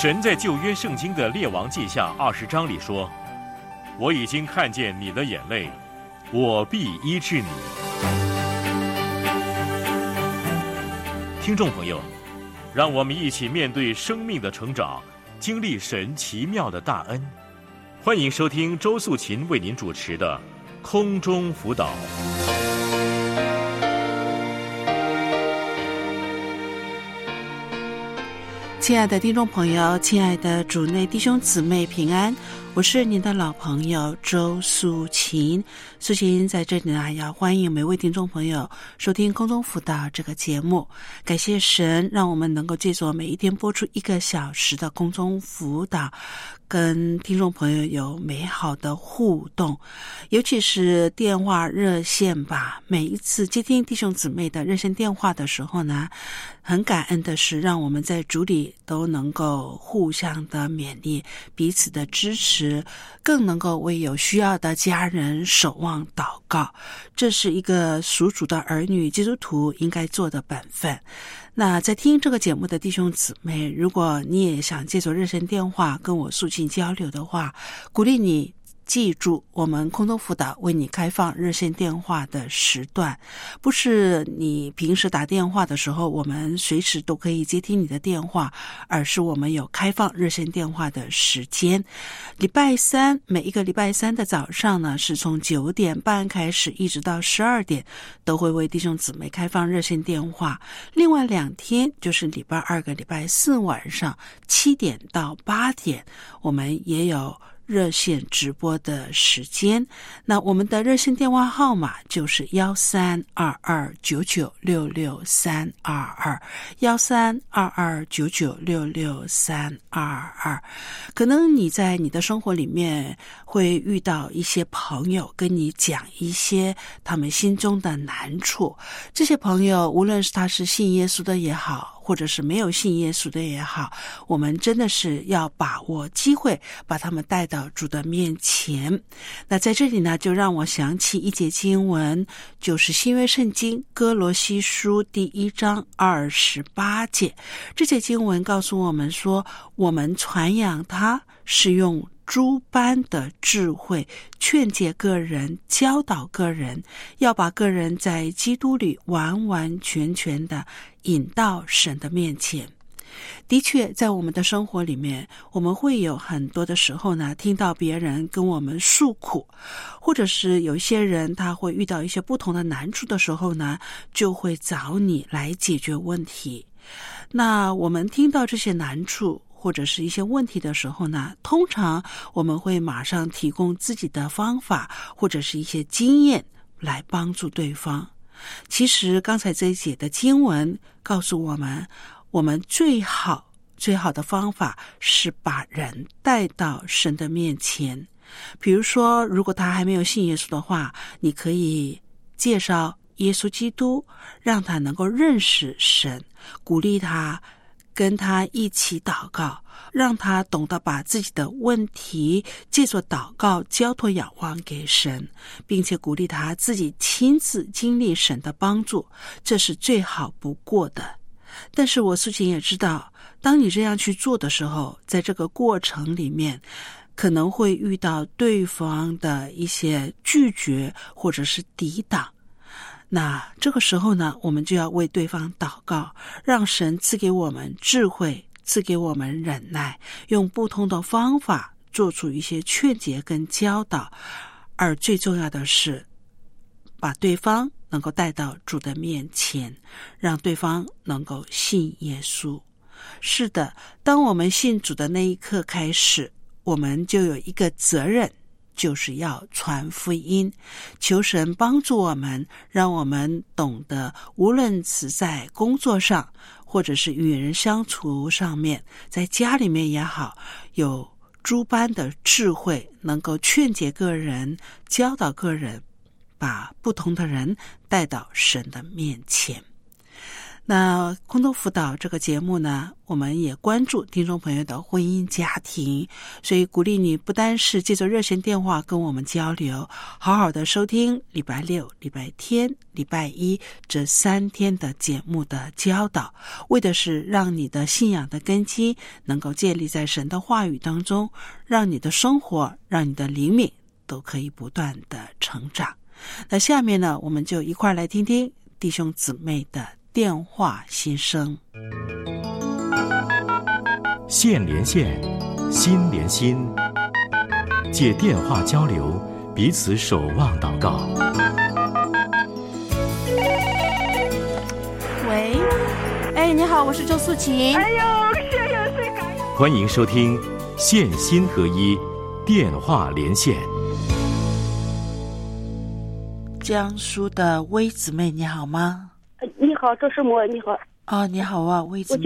神在旧约圣经的列王记下20章里说，我已经看见你的眼泪，我必医治你。听众朋友，让我们一起面对生命的成长，经历神奇妙的大恩。欢迎收听周素琴为您主持的空中辅导。 亲爱的听众朋友，亲爱的主内弟兄姊妹平安，我是您的老朋友周素琴。素琴在这里呢，要欢迎每位听众朋友收听空中辅导这个节目。感谢神，让我们能够借着每一天播出1个小时的空中辅导，跟听众朋友有美好的互动，尤其是电话热线吧。每一次接听弟兄姊妹的热线电话的时候呢，很感恩的是，让我们在主里都能够互相的勉励，彼此的支持，更能够为有需要的家人守望祷告。这是一个属主的儿女基督徒应该做的本分。那在听这个节目的弟兄姊妹，如果你也想借助热线电话跟我素琴交流的话，鼓励你记住，我们空中辅导为你开放热线电话的时段，不是你平时打电话的时候我们随时都可以接听你的电话，而是我们有开放热线电话的时间。每一个礼拜三的早上呢，是从9点半开始一直到12点，都会为弟兄姊妹开放热线电话。另外2天就是礼拜2跟礼拜4晚上7点到8点，我们也有热线直播的时间。那我们的热线电话号码就是1322996322，1322996322。可能你在你的生活里面会遇到一些朋友跟你讲一些他们心中的难处，这些朋友无论是他是信耶稣的也好，或者是没有信耶稣的也好，我们真的是要把握机会，把他们带到主的面前。那在这里呢，就让我想起一节经文，就是新约圣经哥罗西书第1章28节。这节经文告诉我们说，我们传扬他是用诸般的智慧劝诫个人，教导个人，要把个人在基督里完完全全的引到神的面前。的确，在我们的生活里面，我们会有很多的时候呢，听到别人跟我们诉苦，或者是有一些人他会遇到一些不同的难处的时候呢，就会找你来解决问题。那我们听到这些难处或者是一些问题的时候呢，通常我们会马上提供自己的方法或者是一些经验来帮助对方。其实刚才这一节的经文告诉我们，我们最好的方法是把人带到神的面前。比如说，如果他还没有信耶稣的话，你可以介绍耶稣基督，让他能够认识神，鼓励他跟他一起祷告，让他懂得把自己的问题借着祷告交托仰望给神，并且鼓励他自己亲自经历神的帮助，这是最好不过的。但是我素琴也知道，当你这样去做的时候，在这个过程里面可能会遇到对方的一些拒绝或者是抵挡。那这个时候呢，我们就要为对方祷告，让神赐给我们智慧，赐给我们忍耐，用不同的方法做出一些劝解跟教导，而最重要的是把对方能够带到主的面前，让对方能够信耶稣。是的，当我们信主的那一刻开始，我们就有一个责任，就是要传福音。求神帮助我们，让我们懂得无论是在工作上或者是与人相处上面，在家里面也好，有诸般的智慧，能够劝解个人，教导个人，把不同的人带到神的面前。 那空中辅导这个节目呢，我们也关注听众朋友的婚姻家庭，所以鼓励你不单是借着热线电话跟我们交流，好好的收听礼拜六、礼拜天、礼拜一这3天的节目的教导，为的是让你的信仰的根基能够建立在神的话语当中，让你的生活、让你的灵命都可以不断的成长。那下面呢，我们就一块来听听弟兄姊妹的电话心声。 线连线，心连心，借电话交流，彼此守望祷告。 喂，哎，你好，我是周素琴。 哎呦，谢感恩。 欢迎收听线心合一电话连线。 江苏的薇姊妹你好吗？ 你好，周师母，你好。 哦，你好啊，薇姊妹。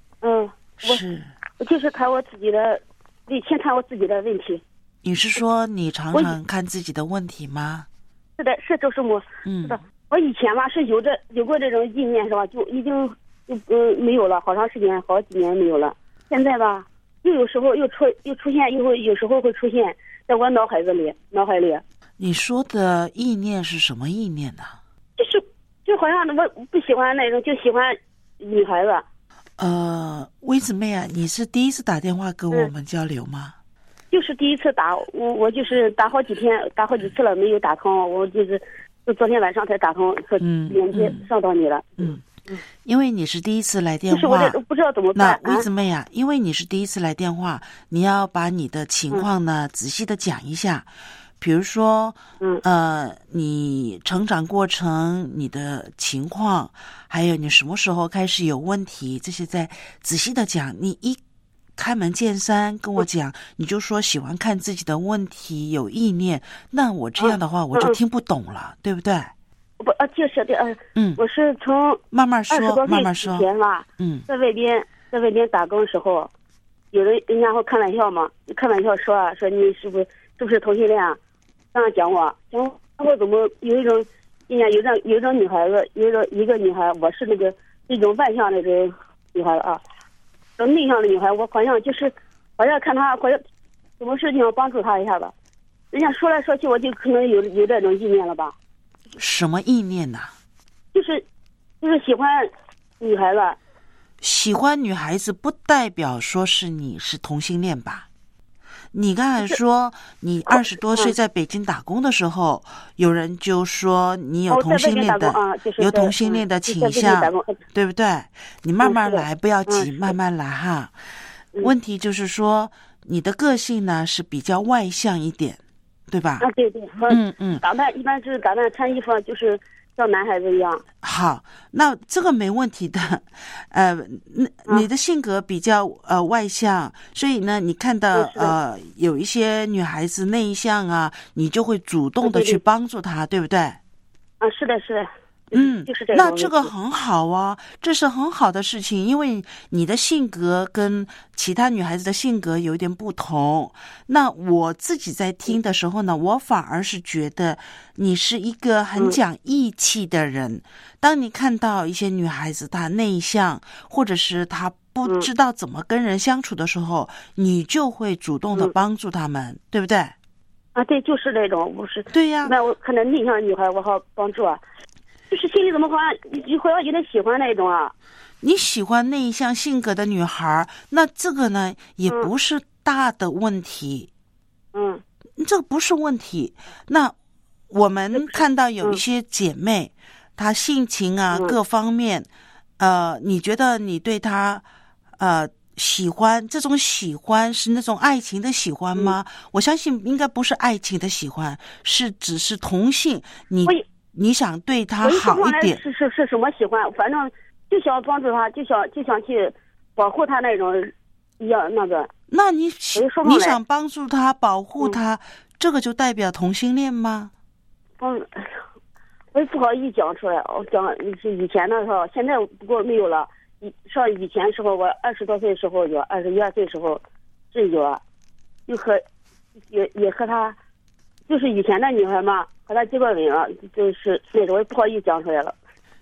我就是谈我自己的，先谈我自己的问题。 你是说你常常看自己的问题吗？ 是的，是周师母。是的，我以前吧是有过这种意念是吧？就已经没有了，好长时间，好几年没有了。现在吧，有时候又出现，有时候会出现在我脑海里。 你说的意念是什么意念呢？ 就好像我不喜欢那种，就喜欢女孩子。 薇姊妹啊，你是第一次打电话跟我们交流吗？ 就是第一次打，我就是打好几次了，没有打通，我就昨天晚上才打通，连接上到你了。 因为你是第一次来电话， 就是我不知道怎么办。 那薇姊妹啊，因为你是第一次来电话，你要把你的情况呢仔细的讲一下。比如说，你成长过程、你的情况，还有你什么时候开始有问题，这些再仔细的讲。你一开门见山跟我讲，你就说喜欢看自己的问题，有意念，那我这样的话我就听不懂了，对不对？ 就是的，我是从慢慢说，慢慢说。前吧，在外边打工的时候，人家会开玩笑嘛，开玩笑说你是不是同性恋啊？这样讲我怎么有一种印象，有一种女孩子，一个女孩，我是那种外向的这种女孩啊，内向的女孩，我好像看她好像什么事情要帮助她一下吧，人家说来说去，我就可能有这种意念了吧。 什么意念呢？ 就是喜欢女孩子。 喜欢女孩子不代表说是你是同性恋吧？你刚才说你20多岁在北京打工的时候，有人就说你有同性恋的，有同性恋的倾向，对不对？你慢慢来，不要急，慢慢来哈。问题就是说，你的个性呢是比较外向一点，对吧？ 对，打扮一般是打扮穿衣服就是像男孩子一样。 好，那这个没问题的。你的性格比较外向，所以呢，你看到有一些女孩子内向啊，你就会主动的去帮助她，对不对？ 是的。就是这样。 那这个很好啊，这是很好的事情，因为你的性格跟其他女孩子的性格有点不同。那我自己在听的时候呢，我反而是觉得你是一个很讲义气的人。当你看到一些女孩子她内向，或者是她不知道怎么跟人相处的时候，你就会主动的帮助她们，对不对？ 对，就是那种，不是。 对呀。 那我看到内向的女孩，我好帮助啊。就是心里怎么好像有点喜欢那种啊？ 你喜欢内向性格的女孩，那这个呢也不是大的问题。这个不是问题。那我们看到有一些姐妹，她性情啊各方面，你觉得你对她喜欢，这种喜欢是那种爱情的喜欢吗？我相信应该不是爱情的喜欢，只是同性。你想对他好一点， 是什么喜欢？反正就想帮助他，就想去保护他那种，那个。 那你想帮助他、保护他，这个就代表同性恋吗？ 我也不好意思讲出来。我讲是以前的时候，现在不过没有了。上以前时候，我20多岁的时候有，21、22岁的时候是有啊，也和他，就是以前的女孩嘛。和他结过吻了，就是那种，我也不好意思讲出来了。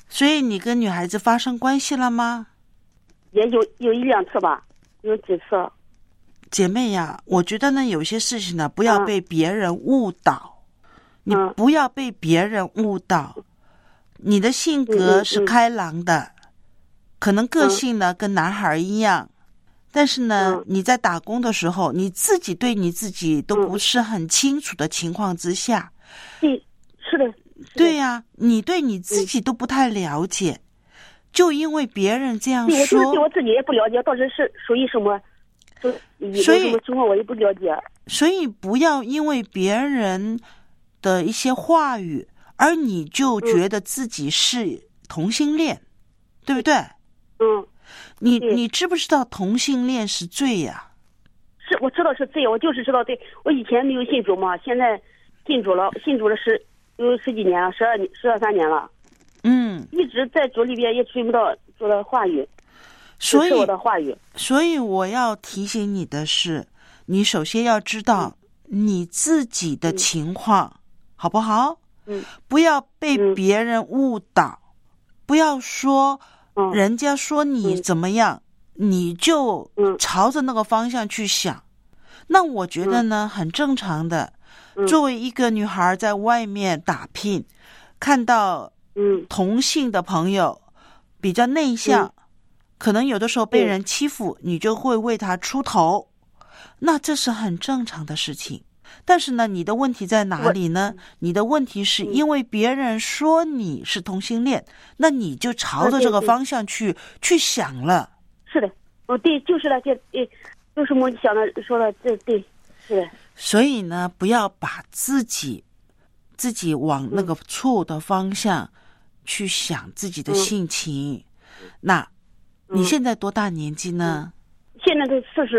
所以你跟女孩子发生关系了吗？ 也有一两次吧，有几次。 姐妹呀，我觉得呢，有些事情呢，不要被别人误导，你不要被别人误导。你的性格是开朗的，可能个性呢跟男孩一样，但是呢，你在打工的时候，你自己对你自己都不是很清楚的情况之下， 是的， 对呀，你对你自己都不太了解，就因为别人这样说， 对我自己也不了解，到底是属于什么。所以什么情况我也不了解， 所以不要因为别人的一些话语，而你就觉得自己是同性恋，对不对？你知不知道同性恋是罪呀？ 是，我知道是罪，我就是知道罪。我以前没有信主嘛，现在信主了有十几年了，12、13年了。一直在主里边也听不到主的话语。 所以我的话语， 所以我要提醒你的是，你首先要知道你自己的情况，好不好？不要被别人误导，不要说人家说你怎么样，你就朝着那个方向去想。那我觉得呢，很正常的。作为一个女孩在外面打拼，看到同性的朋友比较内向。可能有的时候被人欺负，你就会为他出头，那这是很正常的事情。但是呢，你的问题在哪里呢？你的问题是因为别人说你是同性恋，那你就朝着这个方向去想了。 是的，对，就是了，就是我想的说的，这对，是的。 所以呢，不要把自己往那个错误的方向去想自己的性情。那你现在多大年纪呢？ 现在都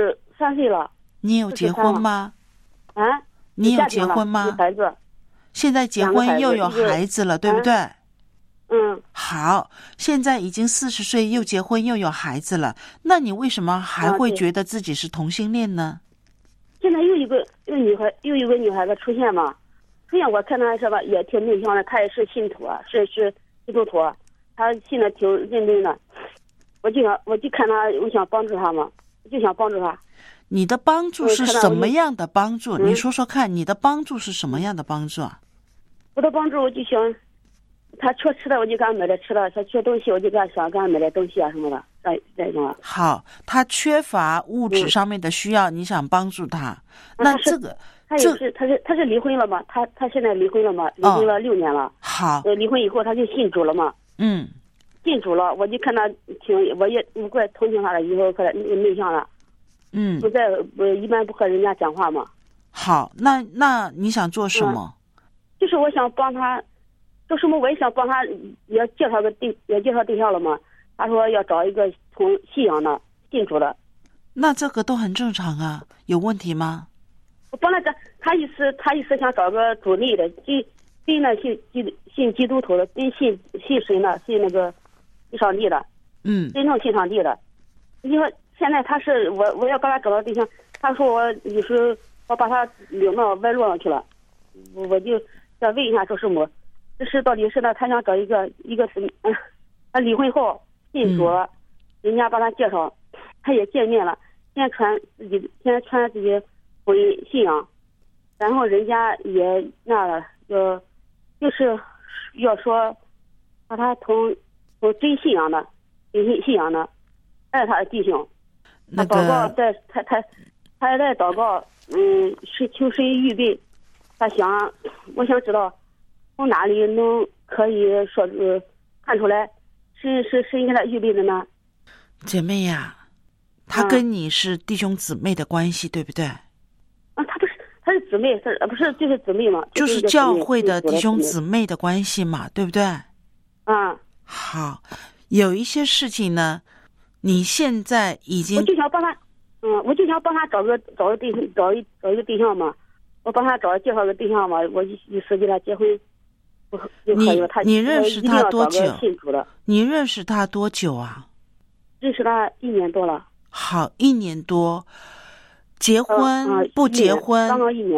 43岁了。 你有结婚吗？你有结婚吗？ 有孩子。 现在结婚又有孩子了，对不对？好，现在已经40岁，又结婚又有孩子了，那你为什么还会觉得自己是同性恋呢？ 现在又一个女孩子出现嘛，我看她是吧，也挺内向的，她也是信徒啊，是基督徒，她信的挺认真的。我就看他，我想帮助他嘛，我就想帮助他。 你的帮助是什么样的帮助？你说说看，你的帮助是什么样的帮助啊？ 我的帮助，我就想他缺吃的，我就给他买点吃的；他缺东西，我就给他买点东西啊什么的。这种。 好，他缺乏物质上面的需要，你想帮助他。那这个他是离婚了嘛？他现在离婚了嘛？离婚了6年了。 好。 离婚以后他就信主了嘛。信主了，我就看他我怪同情他了，以后可内向了，一般不和人家讲话嘛。 好，那你想做什么？ 就是我想帮他，做什么我也想帮他，也介绍对象了嘛。他说要找一个从信仰的信主的。 那这个都很正常啊，有问题吗？ 我帮他意思想找个主内的，跟那信基督徒的，跟信神的，信那个。上帝的，真正信上帝的。你说现在他是我要帮他找到对象，他说我有时候我把他领到歪路上去了，我就想问一下，说什么？这是到底是呢？他想找一个他离婚后信主了，人家帮他介绍，他也见面了，先传自己婚姻信仰，然后人家也那了，就是要说把他从真信仰的，信仰的，爱他的弟兄，他祷告在他在祷告，是求神预备，我想知道从哪里能可以说看出来是应该他预备的呢？ 姐妹呀，他跟你是弟兄姊妹的关系，对不对？ 他是姊妹，不是就是姊妹嘛？ 就是教会的弟兄姊妹的关系嘛，对不对？好，有一些事情呢，你现在已经， 我就想帮他找一个对象嘛，我帮他介绍个对象嘛，我意思给他结婚就可以了。 你认识他多久？ 信主的。 你认识他多久啊？ 认识他1年多了。 好，1年多，结婚不结婚？ 刚刚1年嘛。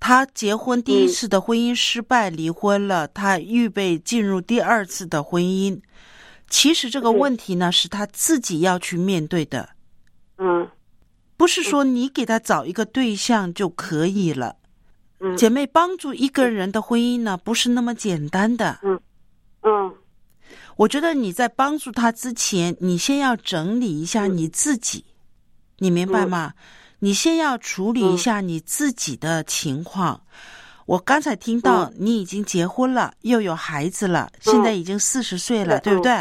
他结婚第一次的婚姻失败，离婚了，他预备进入第二次的婚姻。其实这个问题呢，是他自己要去面对的。不是说你给他找一个对象就可以了。姐妹，帮助一个人的婚姻呢，不是那么简单的。我觉得你在帮助他之前，你先要整理一下你自己，你明白吗？你先要处理一下你自己的情况。我刚才听到你已经结婚了，又有孩子了，现在已经40岁了，对不对？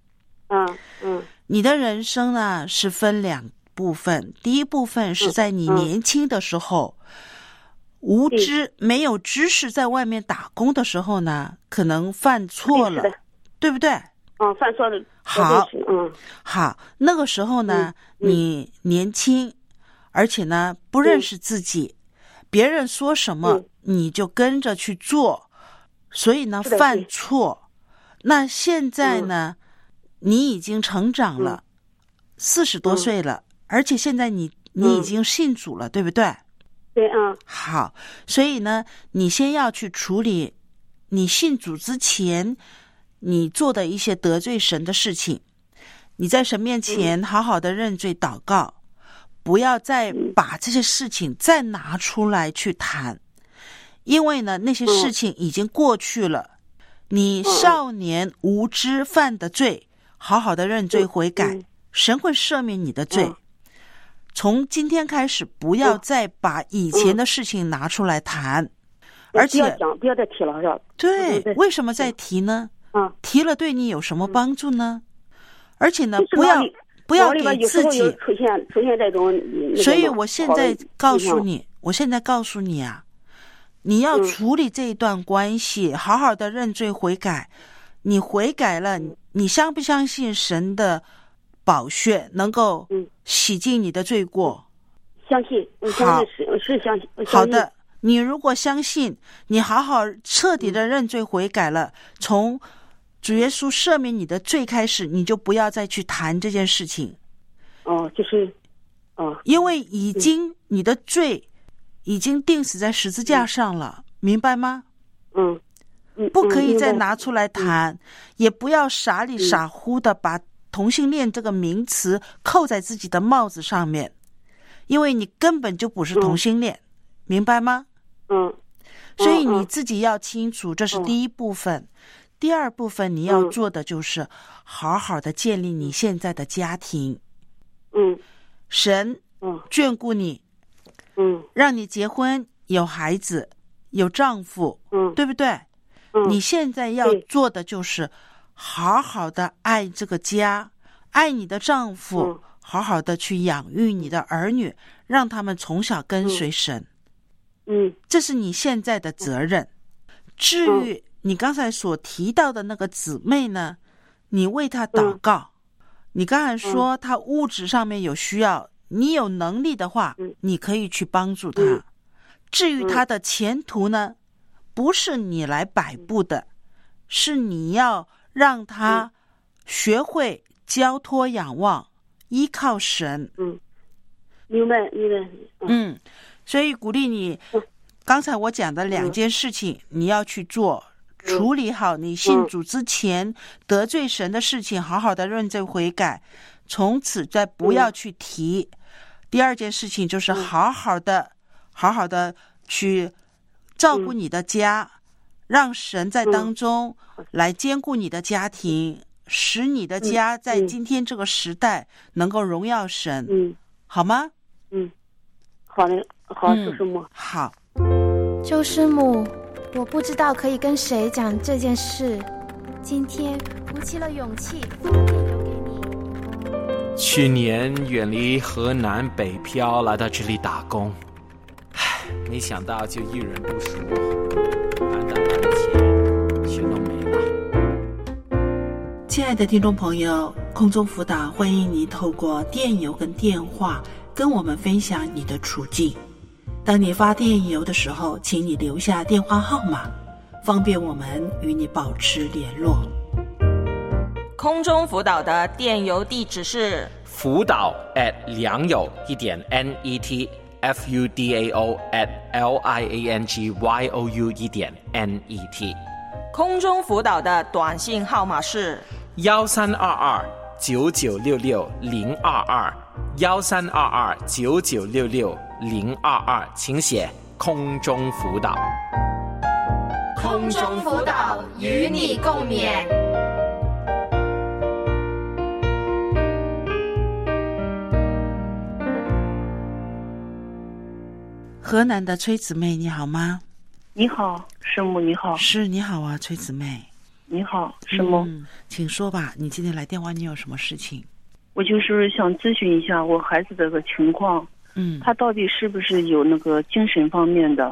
你的人生呢是分2部分，第一部分是在你年轻的时候，无知没有知识，在外面打工的时候呢，可能犯错了，对不对？ 犯错了。 好，那个时候呢，你年轻，而且呢不认识自己，别人说什么你就跟着去做，所以呢犯错。那现在呢，你已经成长了，40多岁了，而且现在你已经信主了，对不对？ 对。 好，所以呢，你先要去处理你信主之前你做的一些得罪神的事情。你在神面前好好的认罪祷告，不要再把这些事情再拿出来去谈，因为呢那些事情已经过去了。你少年无知犯的罪，好好的认罪悔改，神会赦免你的罪。从今天开始，不要再把以前的事情拿出来谈，而且不要再提了，是吧？ 对，为什么再提呢？提了对你有什么帮助呢？而且呢，不要给自己出现这种。 所以我现在告诉你啊，你要处理这一段关系，好好的认罪悔改。你悔改了，你相不相信神的宝血能够洗净你的罪过？ 相信，我相信是相信。 好的，你如果相信，你好好彻底的认罪悔改了，从主耶稣赦免你的罪开始，你就不要再去谈这件事情。因为你的罪已经钉死在十字架上了，明白吗？不可以再拿出来谈，也不要傻里傻乎的把同性恋这个名词扣在自己的帽子上面，因为你根本就不是同性恋，明白吗？所以你自己要清楚，这是第一部分。第二部分你要做的就是好好的建立你现在的家庭。神眷顾你，让你结婚有孩子有丈夫，对不对？你现在要做的就是好好的爱这个家，爱你的丈夫，好好的去养育你的儿女，让他们从小跟随神。这是你现在的责任。至于你刚才所提到的那个姊妹呢，你为她祷告。你刚才说她物质上面有需要，你有能力的话，你可以去帮助她。至于她的前途呢，不是你来摆布的，是你要让她学会交托仰望，依靠神。 明白。 所以鼓励你，刚才我讲的2件事情，你要去做，处理好你信主之前得罪神的事情，好好的认罪悔改，从此再不要去提。第2件事情就是好好的去照顾你的家，让神在当中来兼顾你的家庭，使你的家在今天这个时代能够荣耀神。好吗？ 好的，好，周师母。 好， 周师母，我不知道可以跟谁讲这件事，今天鼓起了勇气发电邮给你。 去年远离河南北漂来到这里打工，没想到就一人不熟，满打满的钱全都没了。 亲爱的听众朋友，空中辅导欢迎你透过电邮跟电话跟我们分享你的处境。当你发电邮的时候，请你留下电话号码，方便我们与你保持联络。 空中辅导的电邮地址是辅导@良友1.net FUDAO@LIANGYOU.NET。 空中辅导的短信号码是 1322-9966-022，1322-9966-022，请写空中辅导。 空中辅导与你共勉。 河南的崔姊妹，你好吗？ 你好，师母，你好。 是，你好啊，崔姊妹。 你好，师母。 请说吧，你今天来电话，你有什么事情？ 我就是想咨询一下我孩子的个情况。他到底是不是有那个精神方面的？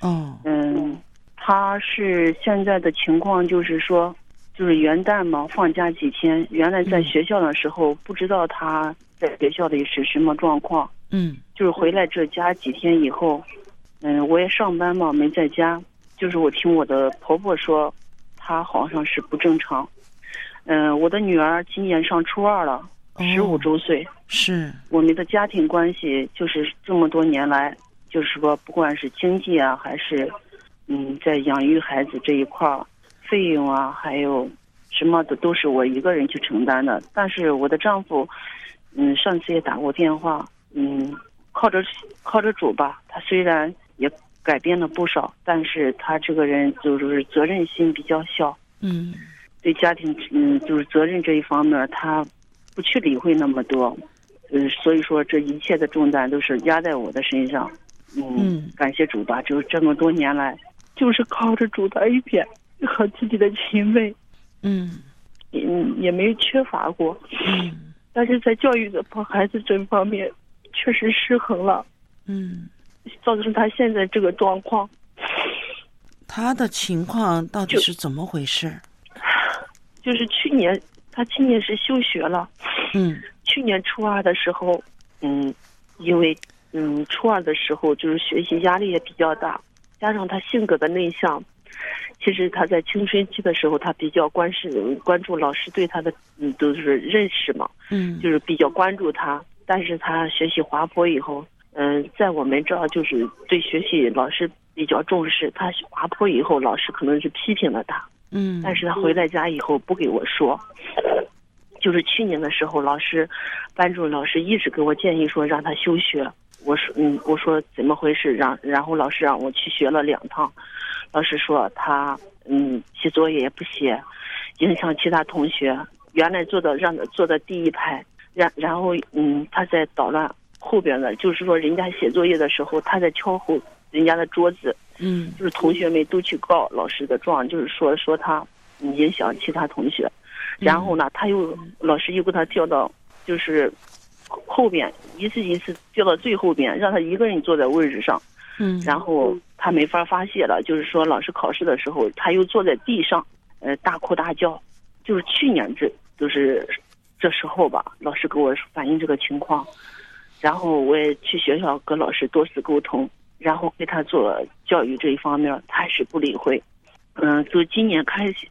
他是现在的情况就是说，就是元旦嘛，放假几天，原来在学校的时候不知道他在学校里是什么状况。就是回来这家几天以后，我也上班嘛，没在家。就是我听我的婆婆说，她好像是不正常。我的女儿今年上初2了，15周岁。 是我们的家庭关系，就是这么多年来，就是说不管是经济啊，还是在养育孩子这一块儿，费用啊，还有什么的都是我一个人去承担的。但是我的丈夫，上次也打过电话。靠着主吧，他虽然也改变了不少，但是他这个人就是责任心比较小。对家庭就是责任这一方面他不去理会那么多。所以说这一切的重担都是压在我的身上。感谢主吧，就是这么多年来就是靠着主的恩典和自己的勤奋，也没缺乏过。但是在教育的孩子这方面确实失衡了，造成他现在这个状况。 他的情况到底是怎么回事？ 就是他去年是休学了。去年初2的时候，因为初2的时候就是学习压力也比较大，加上他性格的内向。其实他在青春期的时候，他比较关注老师对他的都是认识嘛，就是比较关注他。但是他学习滑坡以后，在我们这儿就是对学习老师比较重视。他滑坡以后，老师可能是批评了他，但是他回来家以后不给我说。就是去年的时候，班主任老师一直给我建议说让他休学。我说怎么回事？然后老师让我去学了2趟。老师说他写作业也不写，影响其他同学。原来让他坐在第一排。然后他在捣乱后边的，就是说人家写作业的时候，他在敲后人家的桌子，就是同学们都去告老师的状，就是说他影响其他同学。然后呢，老师又给他调到就是后边，一次调到最后边，让他一个人坐在位置上。然后他没法发泄了，就是说老师考试的时候，他又坐在地上，大哭大叫。就是去年这时候吧，老师给我反映这个情况，然后我也去学校跟老师多次沟通，然后给他做教育这一方面，他还是不理会。就今年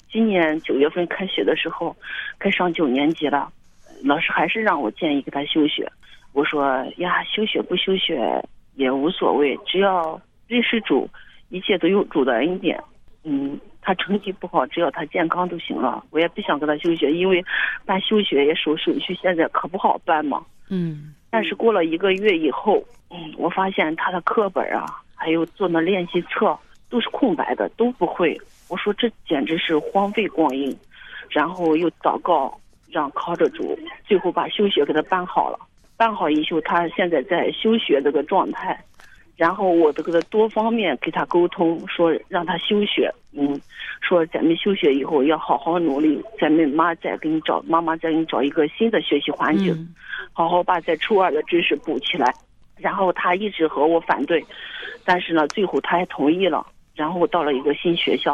9月份开学的时候，该上9年级了，老师还是让我建议给他休学。我说呀，休学不休学也无所谓，只要认识主，一切都有主的恩典。他成绩不好，只要他健康就行了。我也不想给他休学，因为办休学也手续现在可不好办嘛。但是过了1个月以后，我发现他的课本啊，还有做那练习册都是空白的，都不会。我说这简直是荒废光阴。然后又祷告，让靠着主，最后把休学给他办好了。办好以后，他现在在休学这个状态。然后我这个多方面给他沟通，说让他休学，说咱们休学以后要好好努力，咱们妈妈再给你找一个新的学习环境，好好把在初2的知识补起来。然后他一直和我反对，但是呢，最后他也同意了。然后到了一个新学校，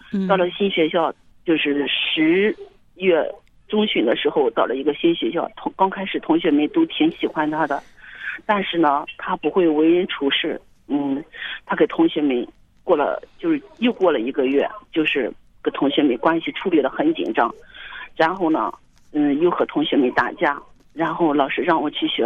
就是10月中旬的时候到了一个新学校，刚开始同学们都挺喜欢他的。但是呢，他不会为人处事。他给同学们又过了1个月，就是跟同学们关系处理得很紧张。然后呢，又和同学们打架。然后老师让我去学了，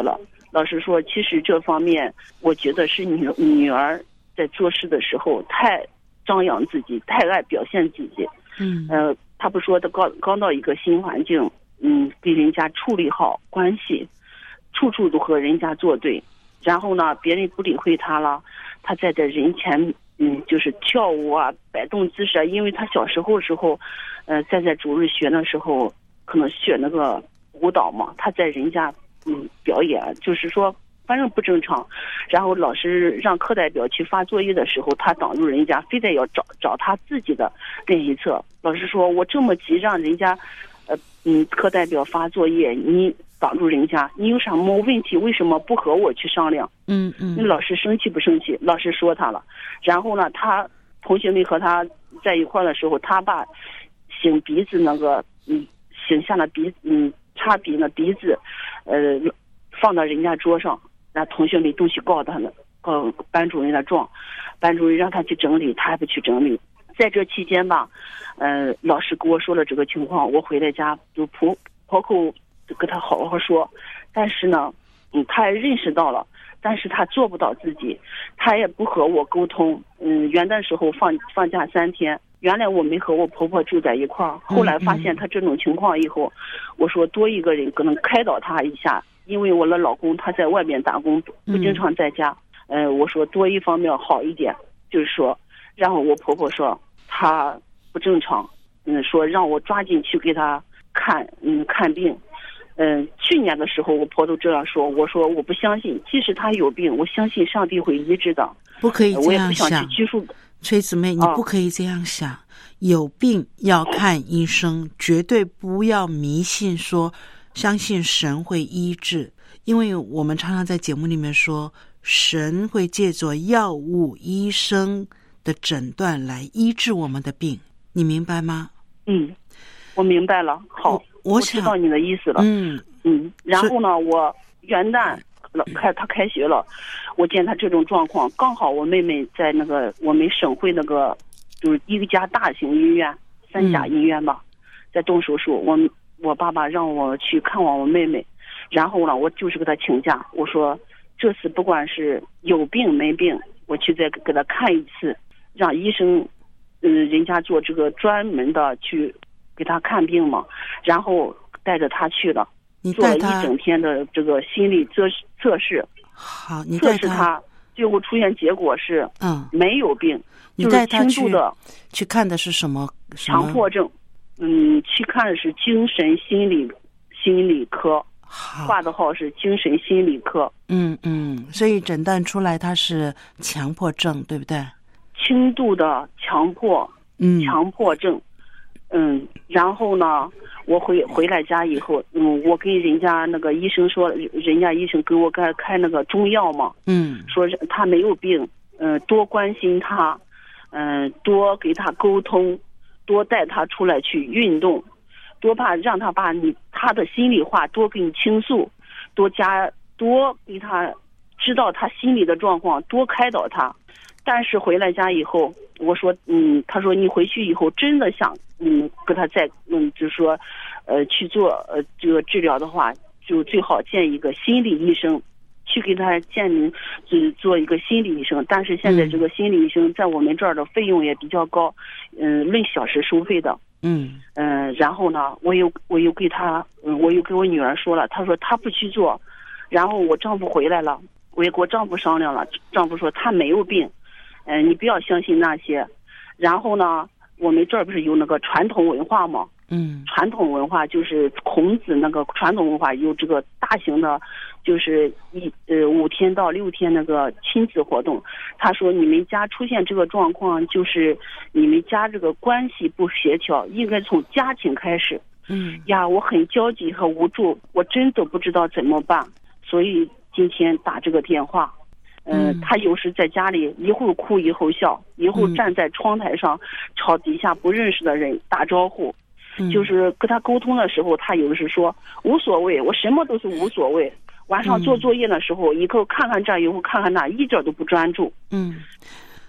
老师说，其实这方面我觉得是女儿在做事的时候太张扬自己，太爱表现自己。他不说他刚到一个新环境，给人家处理好关系，处处都和人家作对，然后呢，别人不理会他了，他在人前就是跳舞啊，摆动姿势啊，因为他小时候的时候，在主日学的时候，可能学那个舞蹈嘛，他在人家表演，就是说反正不正常。然后老师让课代表去发作业的时候，他挡住人家，非得要找他自己的练习册。老师说，我这么急让人家课代表发作业，你挡住人家，你有什么问题为什么不和我去商量？那老师生气不生气？老师说他了。然后呢，他同学们和他在一块的时候，他把擤鼻子那个擤下了插鼻的鼻子放到人家桌上，让同学们都去告他了，告班主任的状，班主任让他去整理，他还不去整理。在这期间吧，老师跟我说了这个情况，我回来家就破口跟他好好说，但是呢，他也认识到了，但是他做不到自己，他也不和我沟通。元旦时候放假3天，原来我没和我婆婆住在一块儿，后来发现他这种情况以后，我说多一个人可能开导他一下，因为我的老公他在外面打工，不经常在家。我说多一方面好一点，就是说，然后我婆婆说他不正常，说让我抓紧去给他看病。去年的时候我婆都这样说，我说我不相信，即使他有病，我相信上帝会医治的。 不可以这样想， 我也不想去拘束。 崔姊妹，你不可以这样想，有病要看医生，绝对不要迷信说相信神会医治，因为我们常常在节目里面说，神会借着药物、医生的诊断来医治我们的病，你明白吗？ 我明白了。好，我知道你的意思了。然后呢，我元旦他开学了，我见他这种状况，刚好我妹妹在那个我们省会那个就是一家大型医院，3甲医院吧，在动手术。我爸爸让我去看望我妹妹，然后呢，我就是给他请假，我说这次不管是有病没病，我去再给他看一次，让医生人家做这个专门的去给他看病嘛，然后带着他去了，做了1整天的这个心理测试。 好，你测试他，最后出现结果是没有病，就是轻度的。 去看的是什么？ 强迫症。去看的是精神心理科，挂的号是精神心理科。 所以诊断出来他是强迫症，对不对？ 轻度的强迫症。然后呢，我回来家以后，我跟人家那个医生说，人家医生给我开那个中药嘛，说他没有病，多关心他，多给他沟通，多带他出来去运动，多让他把他的心里话多给你倾诉，多给他知道他心里的状况，多开导他。但是回来家以后，我说他说你回去以后真的想跟他再就是说去做这个治疗的话，就最好见一个心理医生，去给他就是做一个心理医生。但是现在这个心理医生在我们这儿的费用也比较高，论小时收费的。然后呢，我又给他我又给我女儿说了，她说她不去做。然后我丈夫回来了，我也跟我丈夫商量了，丈夫说他没有病，你不要相信那些。然后呢，我们这儿不是有那个传统文化吗？传统文化就是孔子那个传统文化，有这个大型的，就是5天到6天那个亲子活动。他说你们家出现这个状况，就是你们家这个关系不协调，应该从家庭开始。我很焦急和无助，我真的不知道怎么办，所以今天打这个电话。他有时在家里一会儿哭一会儿笑，一会儿站在窗台上朝底下不认识的人打招呼。就是跟他沟通的时候，他有时说无所谓，我什么都是无所谓。晚上做作业的时候，一会儿看看这，一会儿看看那，一点都不专注。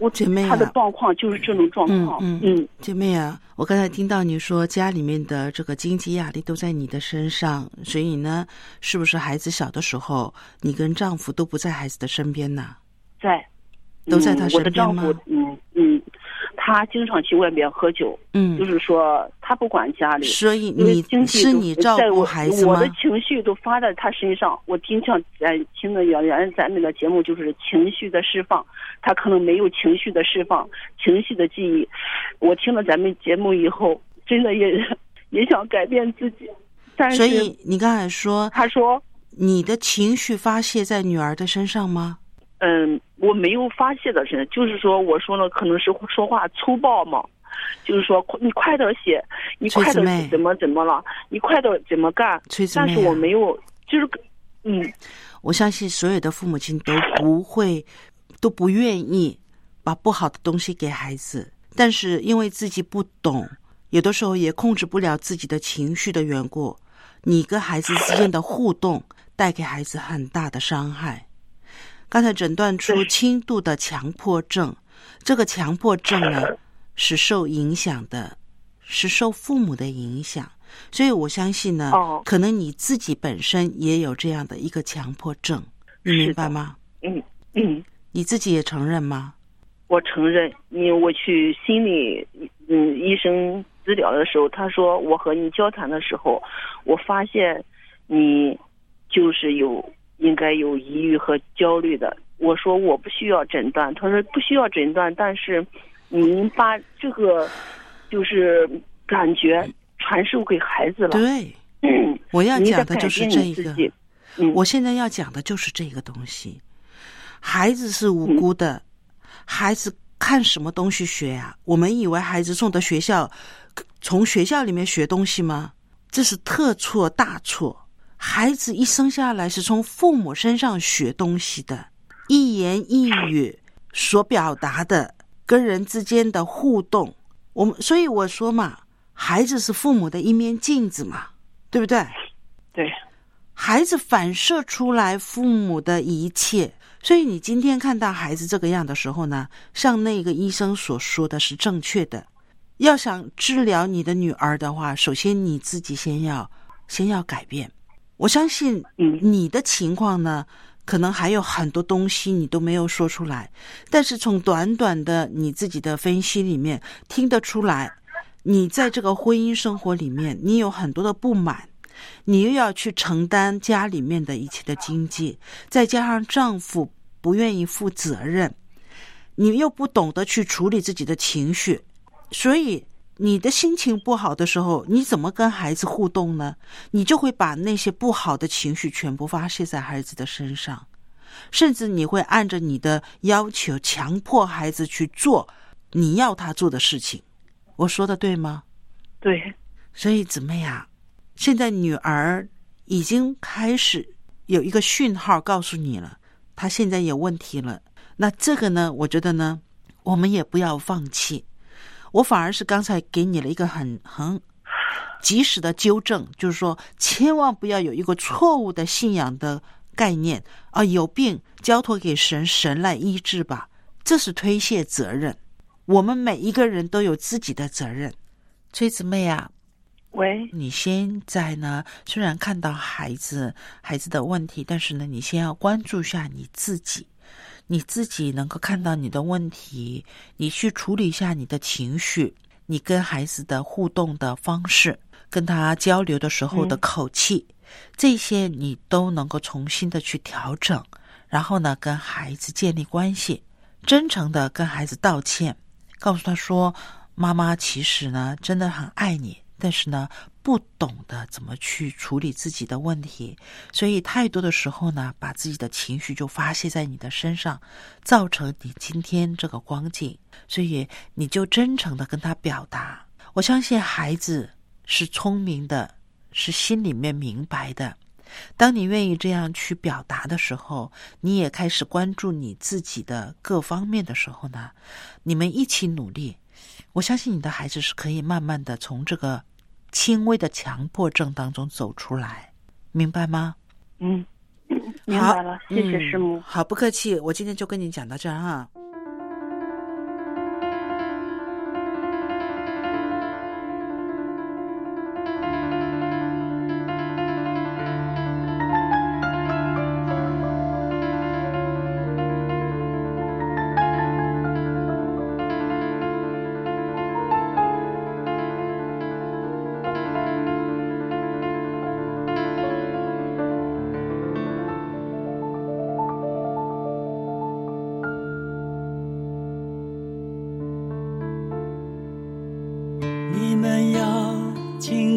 姐妹他的状况就是这种状况。 姐妹啊，我刚才听到你说家里面的这个经济压力都在你的身上，所以呢，是不是孩子小的时候，你跟丈夫都不在孩子的身边呢？ 在， 都在他身边吗？ 我的丈夫，他经常去外边喝酒，就是说他不管家里， 所以你照顾孩子吗？ 我的情绪都发在他身上。我经常听的原来咱那个节目就是情绪的释放，他可能没有情绪的释放，情绪的记忆。我听了咱们节目以后，真的也想改变自己，但是所以你刚才说， 他说你的情绪发泄在女儿的身上吗？ 我没有发泄的人，就是说我说了，可能是说话粗暴嘛，就是说你快点写，你快点怎么了，你快点怎么干。但是我没有，就是我相信所有的父母亲都不愿意把不好的东西给孩子，但是因为自己不懂，有的时候也控制不了自己的情绪的缘故，你跟孩子之间的互动带给孩子很大的伤害。刚才诊断出轻度的强迫症，这个强迫症呢是受影响的，是受父母的影响，所以我相信呢，可能你自己本身也有这样的一个强迫症，你明白吗？你自己也承认吗？ 我承认，因为我去心理医生治疗的时候，他说我和你交谈的时候，我发现你就是应该有抑郁和焦虑的。我说我不需要诊断，他说不需要诊断，但是您把这个就是感觉传授给孩子了。 对，我要讲的就是这个。我现在要讲的就是这个东西。孩子是无辜的，孩子看什么东西学啊？我们以为孩子送到学校，从学校里面学东西吗？这是特错大错。孩子一生下来是从父母身上学东西的，一言一语所表达的跟人之间的互动，所以我说嘛，孩子是父母的一面镜子嘛，对不对？ 对， 孩子反射出来父母的一切，所以你今天看到孩子这个样的时候呢，像那个医生所说的是正确的。要想治疗你的女儿的话，首先你自己先要改变。我相信你的情况呢，可能还有很多东西你都没有说出来，但是从短短的你自己的分析里面听得出来，你在这个婚姻生活里面你有很多的不满，你又要去承担家里面的一切的经济，再加上丈夫不愿意负责任，你又不懂得去处理自己的情绪，所以你的心情不好的时候，你怎么跟孩子互动呢？你就会把那些不好的情绪全部发泄在孩子的身上，甚至你会按着你的要求强迫孩子去做你要他做的事情。我说的对吗？ 对。 所以姊妹啊，现在女儿已经开始有一个讯号告诉你了，她现在有问题了。那这个呢，我觉得呢，我们也不要放弃。我反而是刚才给你了一个很及时的纠正，就是说千万不要有一个错误的信仰的概念啊，有病交托给神，神来医治吧，这是推卸责任。我们每一个人都有自己的责任。崔姊妹啊， 喂， 你现在呢，虽然看到孩子的问题，但是呢，你先要关注一下你自己。你自己能够看到你的问题，你去处理一下你的情绪，你跟孩子的互动的方式，跟他交流的时候的口气，这些你都能够重新的去调整，然后呢，跟孩子建立关系，真诚的跟孩子道歉，告诉他说，妈妈其实呢真的很爱你，但是呢不懂得怎么去处理自己的问题，所以太多的时候呢，把自己的情绪就发泄在你的身上，造成你今天这个光景。所以你就真诚的跟他表达。我相信孩子是聪明的，是心里面明白的。当你愿意这样去表达的时候，你也开始关注你自己的各方面的时候呢，你们一起努力，我相信你的孩子是可以慢慢的从这个轻微的强迫症当中走出来，明白吗？ 明白了，谢谢师母。 好，不客气，我今天就跟你讲到这儿哈。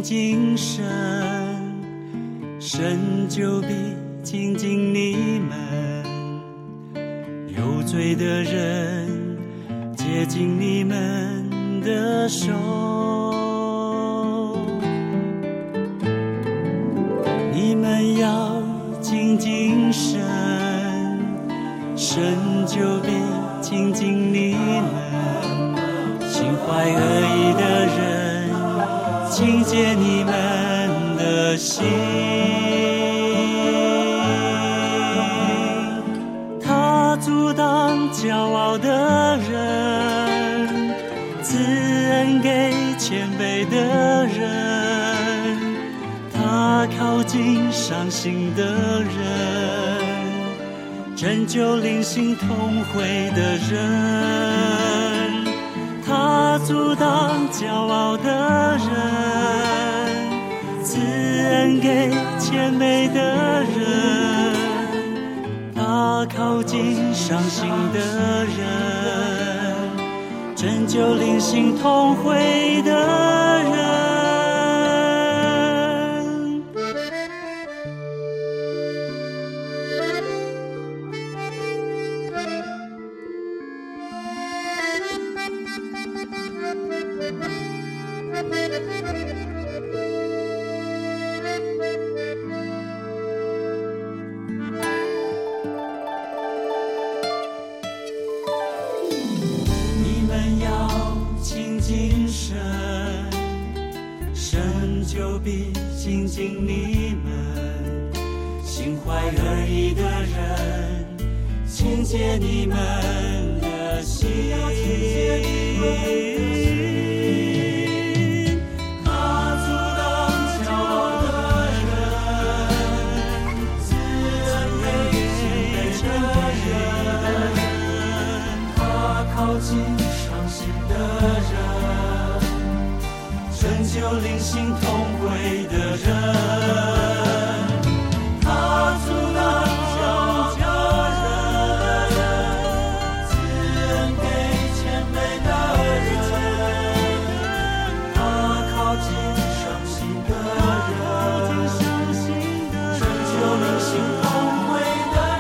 近神，神就必亲近你们。有罪的人接近你们的手，你们要亲近神，神就必亲近你们。心怀恶意的人清洁你们的心，他阻挡骄傲的人，赐恩给谦卑的人，他靠近伤心的人，拯救灵性痛悔的人，他阻挡骄傲的人，赐恩给谦卑的人，他靠近伤心的人，拯救灵性痛悔的人。就必亲近你们，心怀恶意的人清洁你们的心，他阻挡骄傲的人，赐恩给谦卑的人，他靠近伤心的人，拯救灵性痛悔的人，他阻挡骄傲的人，赐恩给谦卑的人，他靠近伤心的人，拯救灵性痛悔的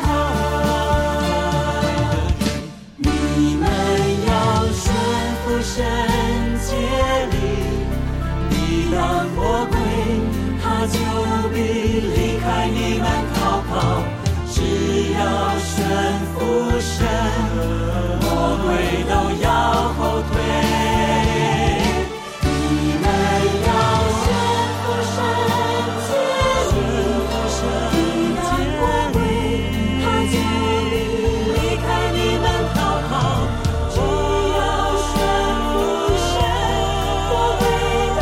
人。你们要顺服神诫令，当魔鬼，他就必离开你们逃跑。只要顺服神，魔鬼都要后退。你们要顺服神诫令，当魔鬼，他就必离开你们逃跑。只要顺服神，魔鬼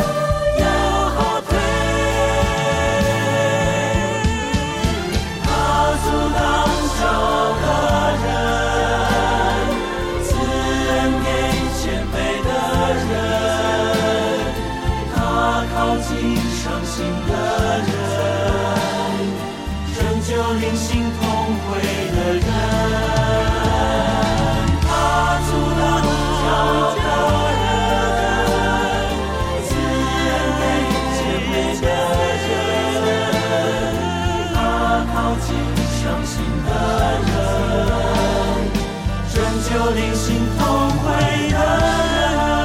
伤心的人，拯救灵性痛悔的人，他阻挡骄傲的人，赐恩给谦卑的人，他靠近伤心的人，拯救灵性痛悔的人。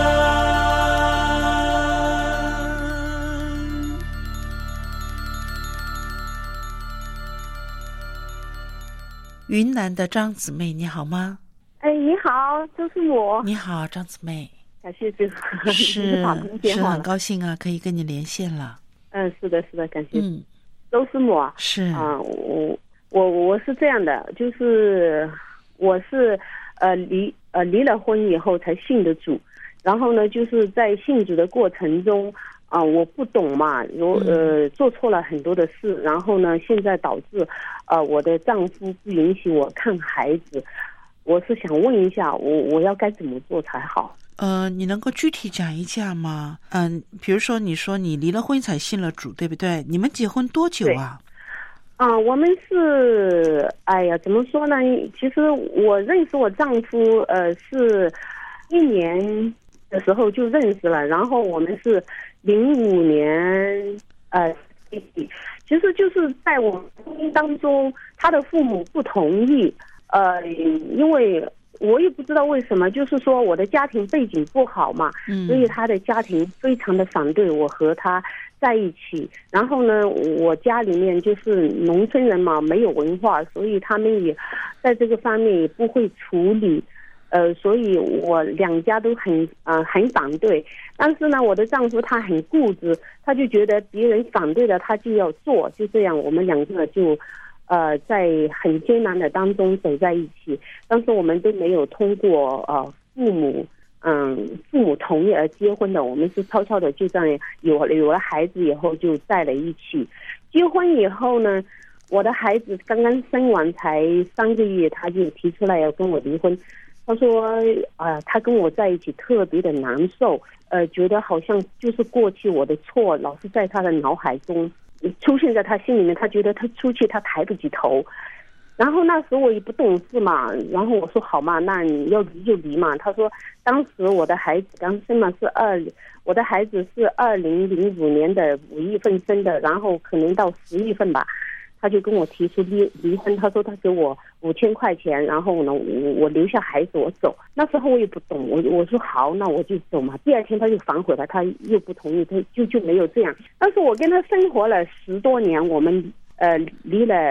云南的张姊妹，你好吗？ 哎，你好，周师母。 你好，张姊妹。 感谢师傅， 是很高兴啊，可以跟你连线了。 是的，感谢。周师母是啊，我是这样的，就是我是离了婚以后才信的主，然后呢，就是在信主的过程中。我不懂嘛，做错了很多的事，然后呢，现在导致我的丈夫不允许我看孩子，我是想问一下，我要该怎么做才好？ 你能够具体讲一下吗？比如说你说你离了婚才信了主，对不对？你们结婚多久啊？ 我们是，怎么说呢？其实我认识我丈夫，是1年的时候就认识了，然后我们是 05年其实就是在我们婚姻当中，他的父母不同意，因为我也不知道为什么，就是说我的家庭背景不好嘛，所以他的家庭非常的反对我和他在一起。然后呢，我家里面就是农村人嘛，没有文化，所以他们也在这个方面也不会处理。所以我两家都很反对。但是呢，我的丈夫他很固执，他就觉得别人反对了他就要做，就这样我们两个就在很艰难的当中走在一起。但是我们都没有通过父母同意而结婚的，我们是悄悄的就这样有了孩子以后就在了一起。结婚以后呢，我的孩子刚刚生完才3个月，他就提出来要跟我离婚。他说他跟我在一起特别的难受，觉得好像就是过去我的错老是在他的脑海中出现在他心里面，他觉得他出去他抬不起头。然后那时候我也不懂事嘛，然后我说好嘛，那你要离就离嘛。他说当时我的孩子刚生嘛，我的孩子是2005年的5月份生的，然后可能到10月份吧，他就跟我提出离婚。他说他给我5000块钱，然后呢我留下孩子我走。那时候我也不懂，我说好，那我就走嘛。第2天他就反悔了，他又不同意，他就没有这样。但是我跟他生活了10多年，我们离了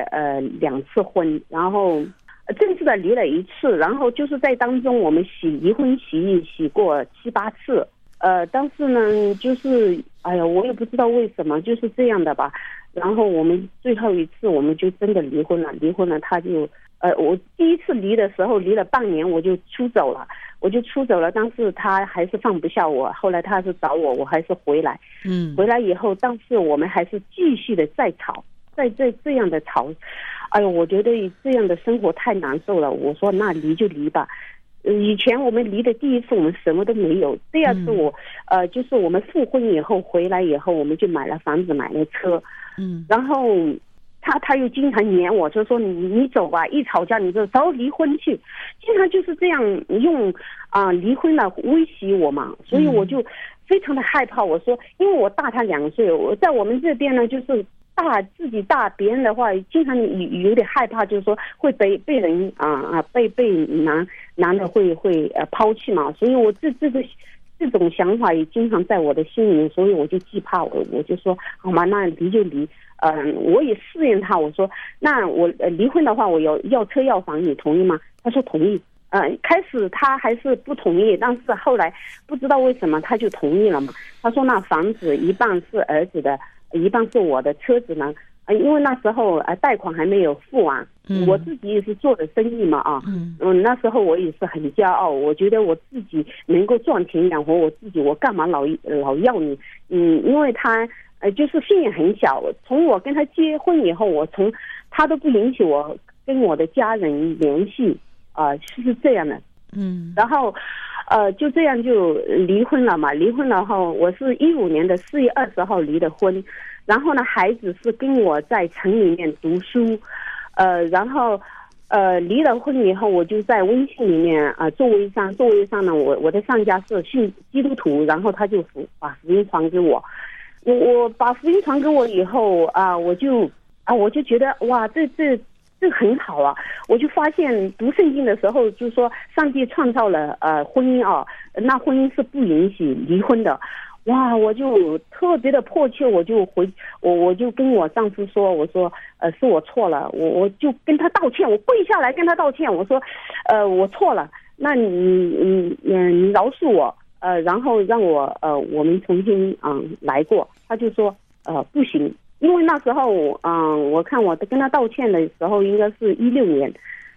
2次婚，然后正式的离了1次，然后就是在当中我们离婚协议洗过7、8次。但是呢，就是我也不知道为什么就是这样的吧。然后我们最后一次我们就真的离婚了，他就我第1次离的时候离了半年我就出走了，但是他还是放不下我，后来他是找我，我还是回来。回来以后，但是我们还是继续的在吵，在这样的吵。我觉得这样的生活太难受了，我说那离就离吧。以前我们离的第1次我们什么都没有，第2次就是我们复婚以后回来以后，我们就买了房子买了车。然后他又经常黏我，就说你走吧，一吵架你就早离婚去，经常就是这样用离婚来威胁我嘛。所以我就非常的害怕。我说因为我大他2岁，我在我们这边呢就是自己大别人的话，经常有点害怕，就是说会被人被男的会抛弃嘛。所以我这种想法也经常在我的心里面，所以我就忌怕。我就说好嘛，那离就离。我也试验他，我说那我离婚的话，我要车要房，你同意吗？他说同意。开始他还是不同意，但是后来不知道为什么他就同意了嘛。他说那房子一半是儿子的，一半是我的，车子呢因为那时候贷款还没有付完，我自己也是做的生意嘛那时候我也是很骄傲，我觉得我自己能够赚钱养活我自己，我干嘛老要你因为他就是心眼很小。从我跟他结婚以后，他都不允许我跟我的家人联系是这样的。然后就这样就离婚了嘛。离婚了后，我是15年的4月20号离的婚。然后呢，孩子是跟我在城里面读书，然后离了婚以后，我就在微信里面座位上呢，我的上家是信基督徒，然后他就把福音传给我。我把福音传给我以后我就觉得哇，这很好啊。我就发现读圣经的时候就说上帝创造了婚姻那婚姻是不允许离婚的。哇，我就特别的迫切，我就跟我丈夫说，我说是我错了，我就跟他道歉，我跪下来跟他道歉，我说我错了，那你饶恕我，然后让我们重新来过。他就说不行，因为那时候我看我跟他道歉的时候应该是16年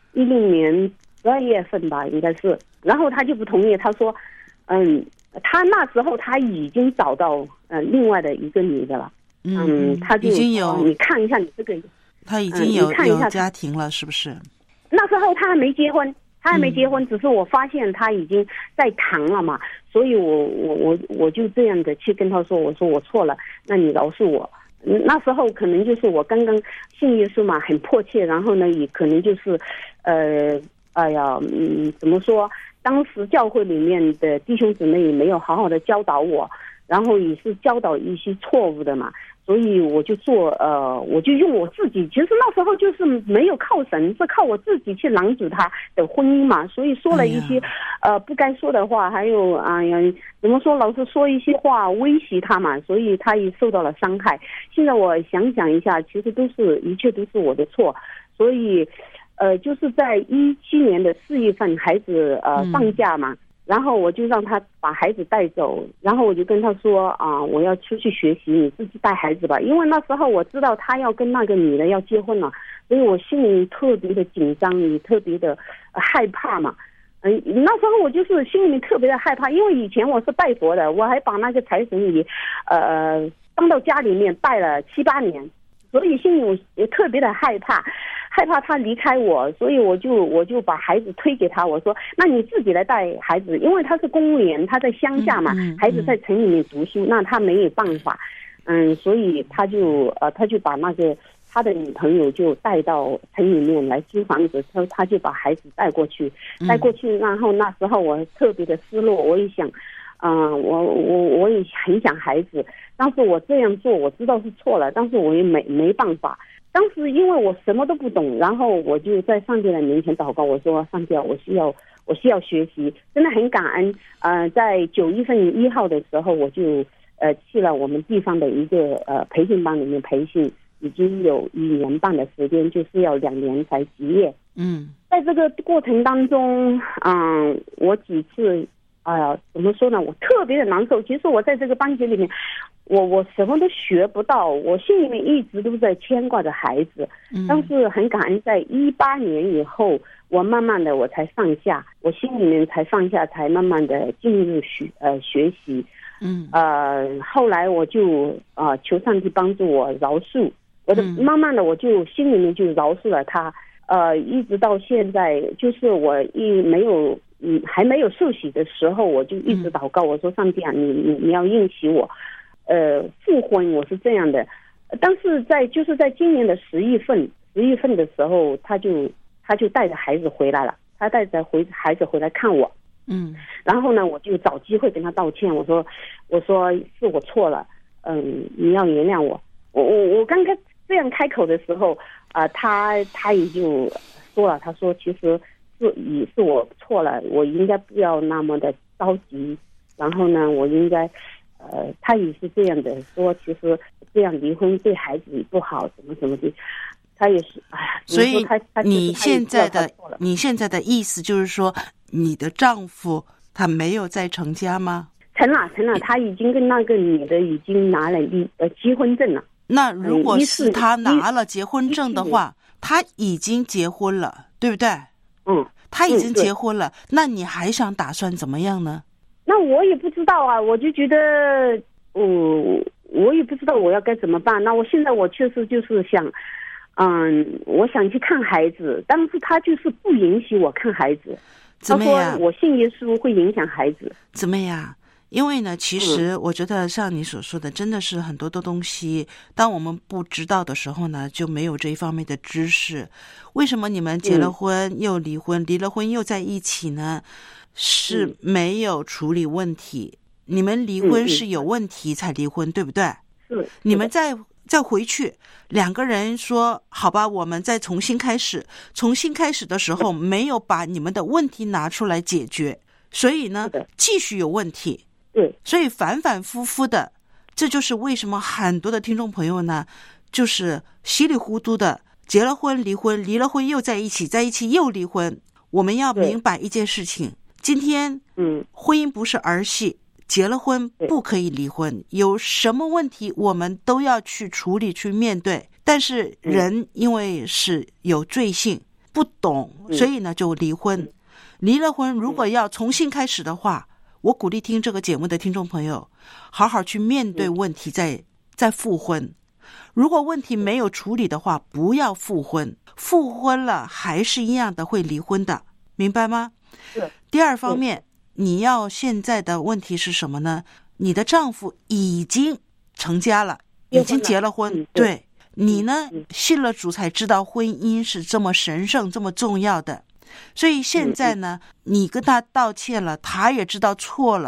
12月份吧，应该是。然后他就不同意，他说他那时候他已经找到另外的一个女的了。他就已经有你看一下你这个， 他已经有家庭了，是不是？ 那时候他还没结婚，只是我发现他已经在谈了嘛，所以我就这样的去跟他说，我说我错了，那你饶恕我。那时候可能就是我刚刚信耶稣嘛，很迫切，然后呢也可能就是怎么说，当时教会里面的弟兄姊妹也没有好好的教导我， 然后也是教导一些错误的嘛，所以我就我就用我自己，其实那时候就是没有靠神，是靠我自己去拦阻他的婚姻嘛，所以说了一些不该说的话，还有怎么说，老是说一些话威胁他嘛，所以他也受到了伤害。现在我想一下，其实一切都是我的错，所以就是在2017年的4月份，孩子放假嘛。然后我就让他把孩子带走，然后我就跟他说我要出去学习，你自己带孩子吧。因为那时候我知道他要跟那个女的要结婚了，所以我心里特别的紧张，也特别的害怕嘛。那时候我就是心里面特别的害怕，因为以前我是拜佛的，我还把那个财神爷放到家里面拜了7、8年，所以心里我也特别的害怕他离开我，所以我就把孩子推给他，我说那你自己来带孩子，因为他是公务员，他在乡下嘛，孩子在城里面读书，那他没有办法，所以他就把那个他的女朋友就带到城里面来租房子，他就把孩子带过去，然后那时候我特别的失落，我也想我也很想孩子，但是我这样做我知道是错了，但是我也没办法。当时因为我什么都不懂，然后我就在上帝的面前祷告，我说上帝，我需要学习，真的很感恩。在9月份1号的时候，我就去了我们地方的一个培训班里面培训，已经有1年半的时间，就是要2年才毕业。在这个过程当中，我几次怎么说呢？我特别的难受。其实我在这个班级里面，我什么都学不到，我心里面一直都在牵挂着孩子。但是很感恩，在18年以后，我慢慢的我才放下，我心里面才放下，才慢慢的进入学习。后来我就求上帝帮助我饶恕，慢慢的我就心里面就饶恕了他。一直到现在，就是我还没有受洗的时候，我就一直祷告，我说上帝啊，你要应许我，复婚，我是这样的。但是就是在今年的10月份的时候，他就带着孩子回来了，他带着孩子回来看我，然后呢，我就找机会跟他道歉，我说是我错了，你要原谅我。我刚刚这样开口的时候，他也就说了，他说其实是我错了，我应该不要那么的着急，然后呢，我应该他也是这样的说，其实这样离婚对孩子也不好，什么的，他也是所以你现在的意思就是说，你的丈夫他没有再成家吗？ 成了，他已经跟那个女的已经拿了结婚证了。 那如果是他拿了结婚证的话，他已经结婚了，对不对？他已经结婚了，那你还想打算怎么样呢？ 那我也不知道啊，我就觉得，我也不知道我要该怎么办。那我现在确实就是想，我想去看孩子，但是他就是不允许我看孩子。 怎么样？ 他说我信耶稣会影响孩子。 怎么样？因为呢，其实我觉得像你所说的，真的是很多的东西，当我们不知道的时候呢，就没有这一方面的知识。为什么你们结了婚又离婚，离了婚又在一起呢？是没有处理问题。你们离婚是有问题才离婚，对不对？ 是。 你们再回去，两个人说好吧，我们再重新开始。重新开始的时候，没有把你们的问题拿出来解决，所以呢，继续有问题。 对， 所以反反复复的，这就是为什么很多的听众朋友呢，就是稀里糊涂的结了婚离婚，离了婚又在一起，在一起又离婚。我们要明白一件事情，今天婚姻不是儿戏，结了婚不可以离婚，有什么问题我们都要去处理去面对。但是人因为是有罪性，不懂，所以呢就离婚。离了婚如果要重新开始的话，我鼓励听这个节目的听众朋友，好好去面对问题，再复婚。如果问题没有处理的话，不要复婚。复婚了还是一样的会离婚的，明白吗？第二方面，你要现在的问题是什么呢？你的丈夫已经成家了，已经结了婚，对，你呢信了主才知道婚姻是这么神圣这么重要的。所以现在呢，你跟他道歉了，他也知道错了，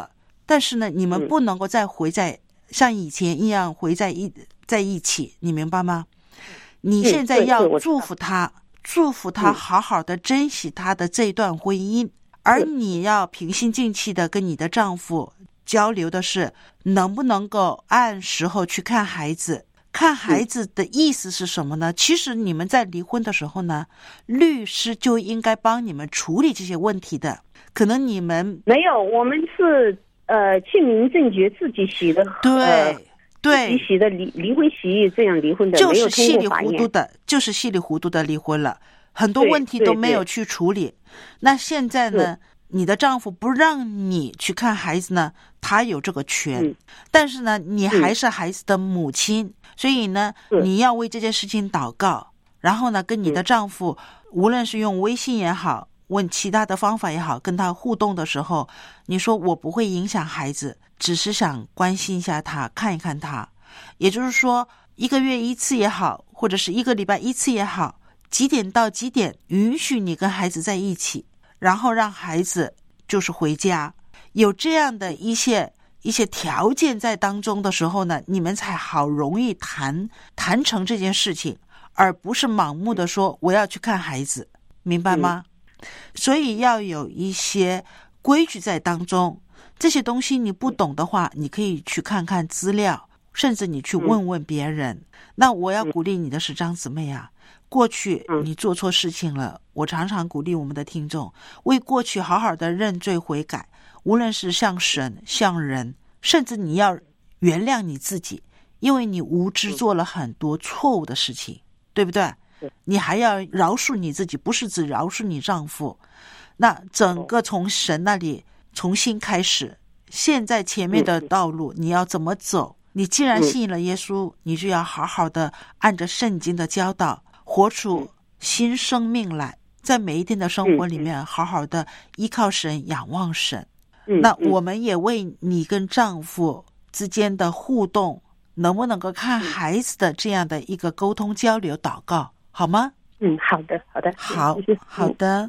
但是呢，你们不能够再回在像以前一样回在一起，你明白吗？你现在要祝福他，祝福他好好的珍惜他的这段婚姻，而你要平心静气的跟你的丈夫交流的是，能不能够按时候去看孩子。看孩子的意思是什么呢？其实你们在离婚的时候呢，律师就应该帮你们处理这些问题的。可能你们没有，我们是去民政局自己写的， 对， 自己写的离婚协议，这样离婚的， 就是稀里糊涂的，就是稀里糊涂的离婚了，很多问题都没有去处理。那现在呢，你的丈夫不让你去看孩子呢，他有这个权，但是呢，你还是孩子的母亲，所以呢，你要为这件事情祷告，然后呢，跟你的丈夫，无论是用微信也好，问其他的方法也好，跟他互动的时候，你说我不会影响孩子，只是想关心一下他，看一看他。也就是说，1个月1次也好，或者是1个礼拜1次也好，几点到几点允许你跟孩子在一起，然后让孩子就是回家。有这样的一些条件在当中的时候呢，你们才好容易谈成这件事情，而不是盲目的说我要去看孩子，明白吗？所以要有一些规矩在当中，这些东西你不懂的话，你可以去看看资料，甚至你去问问别人。那我要鼓励你的是，张姊妹啊，过去你做错事情了，我常常鼓励我们的听众为过去好好的认罪悔改，无论是向神向人，甚至你要原谅你自己，因为你无知做了很多错误的事情，对不对？你还要饶恕你自己，不是只饶恕你丈夫。那整个从神那里重新开始，现在前面的道路你要怎么走？你既然信了耶稣，你就要好好的按着圣经的教导活出新生命来，在每一天的生活里面好好的依靠神，仰望神。那我们也为你跟丈夫之间的互动，能不能够看孩子的这样的一个沟通交流祷告，好吗？ 好的， 好的。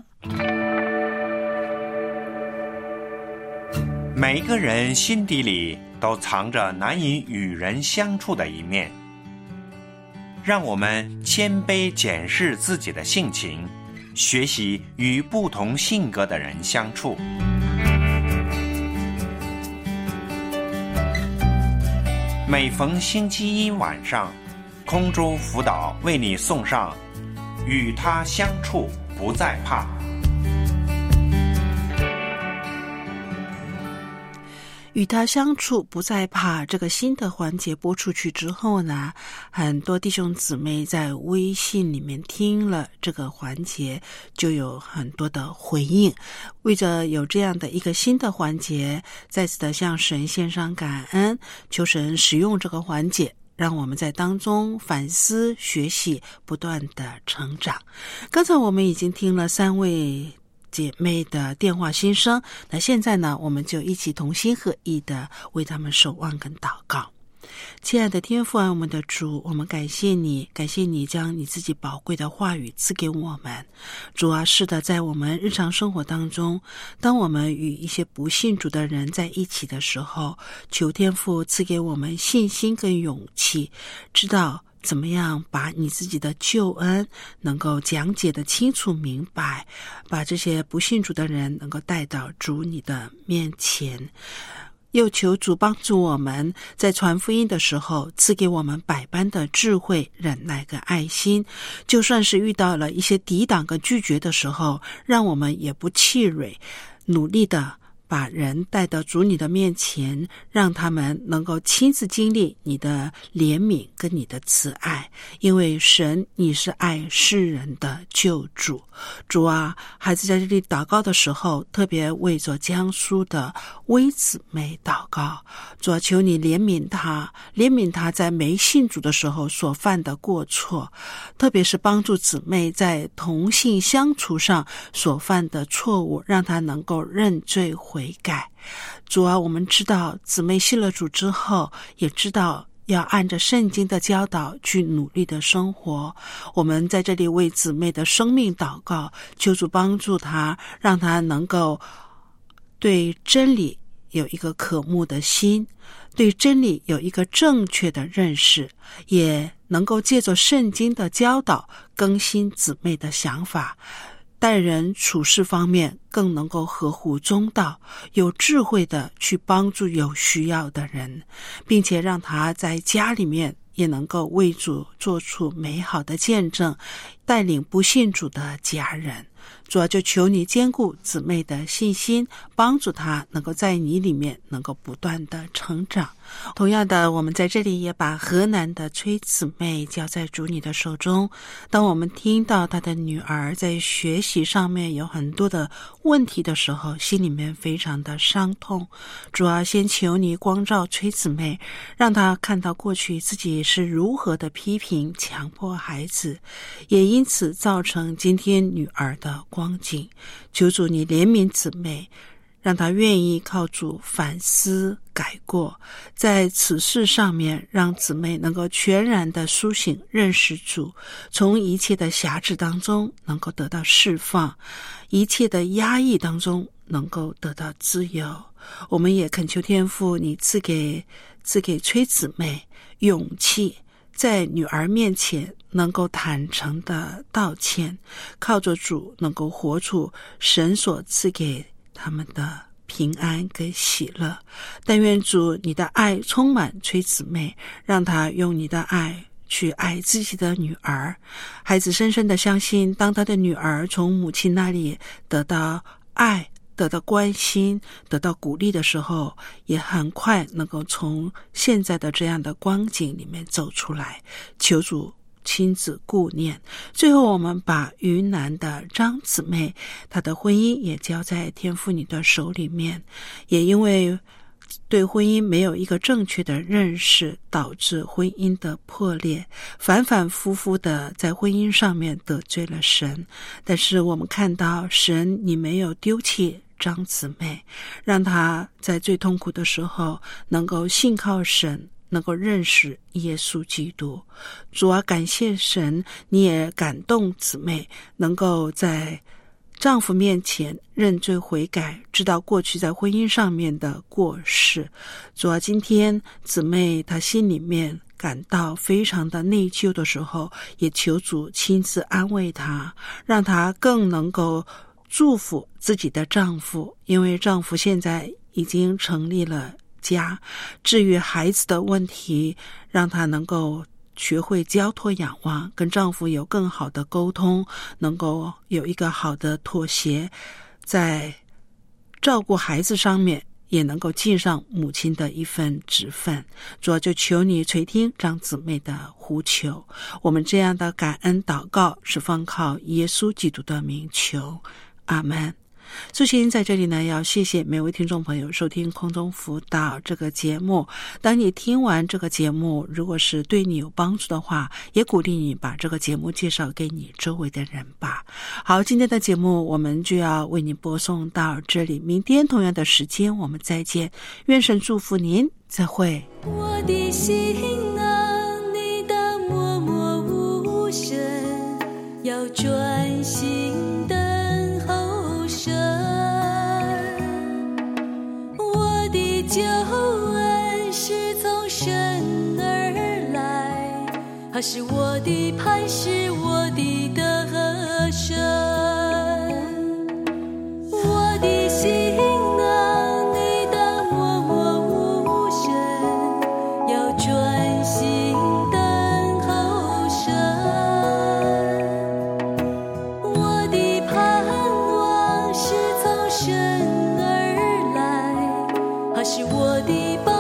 每一个人心底里都藏着难以与人相处的一面，让我们谦卑检视自己的性情，学习与不同性格的人相处。每逢星期一晚上，空中辅导为你送上与他相处不再怕。 与他相处不再怕这个新的环节播出去之后呢，很多弟兄姊妹在微信里面听了这个环节，就有很多的回应。为着有这样的一个新的环节，再次的向神献上感恩，求神使用这个环节，让我们在当中反思学习，不断的成长。刚才我们已经听了3位姐妹的电话心声，那现在呢，我们就一起同心合意的为他们守望跟祷告。亲爱的天父，我们的主，我们感谢你将你自己宝贵的话语赐给我们。主啊，是的，在我们日常生活当中，当我们与一些不信主的人在一起的时候，求天父赐给我们信心跟勇气，知道怎么样把你自己的救恩能够讲解的清楚明白，把这些不信主的人能够带到主你的面前。又求主帮助我们在传福音的时候，赐给我们百般的智慧、忍耐跟爱心，就算是遇到了一些抵挡跟拒绝的时候，让我们也不气馁，努力的把人带到主你的面前，让他们能够亲自经历你的怜悯跟你的慈爱，因为神你是爱世人的救主。主啊，孩子在这里祷告的时候，特别为着江苏的微姊妹祷告。主啊，求你怜悯他在没信主的时候所犯的过错，特别是帮助姊妹在同性相处上所犯的错误，让他能够认罪悔改。主啊，我们知道姊妹信了主之后，也知道要按着圣经的教导去努力的生活。我们在这里为姊妹的生命祷告，求主帮助她，让她能够对真理有一个渴慕的心，对真理有一个正确的认识，也能够借着圣经的教导更新姊妹的想法，待人处事方面更能够合乎中道，有智慧的去帮助有需要的人，并且让他在家里面也能够为主做出美好的见证，带领不信主的家人。主要就求你坚固姊妹的信心，帮助她能够在你里面能够不断的成长。同样的，我们在这里也把河南的崔姊妹交在主你的手中。当我们听到她的女儿在学习上面有很多的问题的时候，心里面非常的伤痛。主要先求你光照崔姊妹，让她看到过去自己是如何的批评强迫孩子，也因此造成今天女儿的光景。求主你怜悯姊妹，让她愿意靠主反思改过，在此事上面让姊妹能够全然的苏醒认识主，从一切的辖制当中能够得到释放，一切的压抑当中能够得到自由。我们也恳求天父你赐给崔姊妹勇气，在女儿面前能够坦诚的道歉，靠着主能够活出神所赐给他们的平安跟喜乐。但愿主你的爱充满崔姊妹，让她用你的爱去爱自己的女儿。孩子深深的相信，当他的女儿从母亲那里得到爱，得到关心，得到鼓励的时候，也很快能够从现在的这样的光景里面走出来。求主亲自顾念。最后我们把云南的张姊妹，她的婚姻也交在天父你的手里面，也因为对婚姻没有一个正确的认识，导致婚姻的破裂，反反复复的在婚姻上面得罪了神。但是我们看到神你没有丢弃张姊妹，让她在最痛苦的时候能够信靠神，能够认识耶稣基督。主啊，感谢神，你也感动姊妹能够在丈夫面前认罪悔改，知道过去在婚姻上面的过失。主啊，今天姊妹她心里面感到非常的内疚的时候，也求主亲自安慰她，让她更能够祝福自己的丈夫，因为丈夫现在已经成立了家。至于孩子的问题，让她能够学会交托仰望，跟丈夫有更好的沟通，能够有一个好的妥协，在照顾孩子上面也能够尽上母亲的一份职分。主要就求你垂听张姊妹的呼求，我们这样的感恩祷告是奉靠耶稣基督的名求，阿们。素心在这里呢，要谢谢每位听众朋友收听空中辅导这个节目。当你听完这个节目，如果是对你有帮助的话，也鼓励你把这个节目介绍给你周围的人吧。好，今天的节目我们就要为您播送到这里，明天同样的时间我们再见，愿神祝福您，再会。 我的心啊，你当默默无声，要专心我的救恩是从神而来，他是我的磐石，我的得胜。我的心啊，你当默默无声，要专心等候神。我的盼望是从神而来，他是我的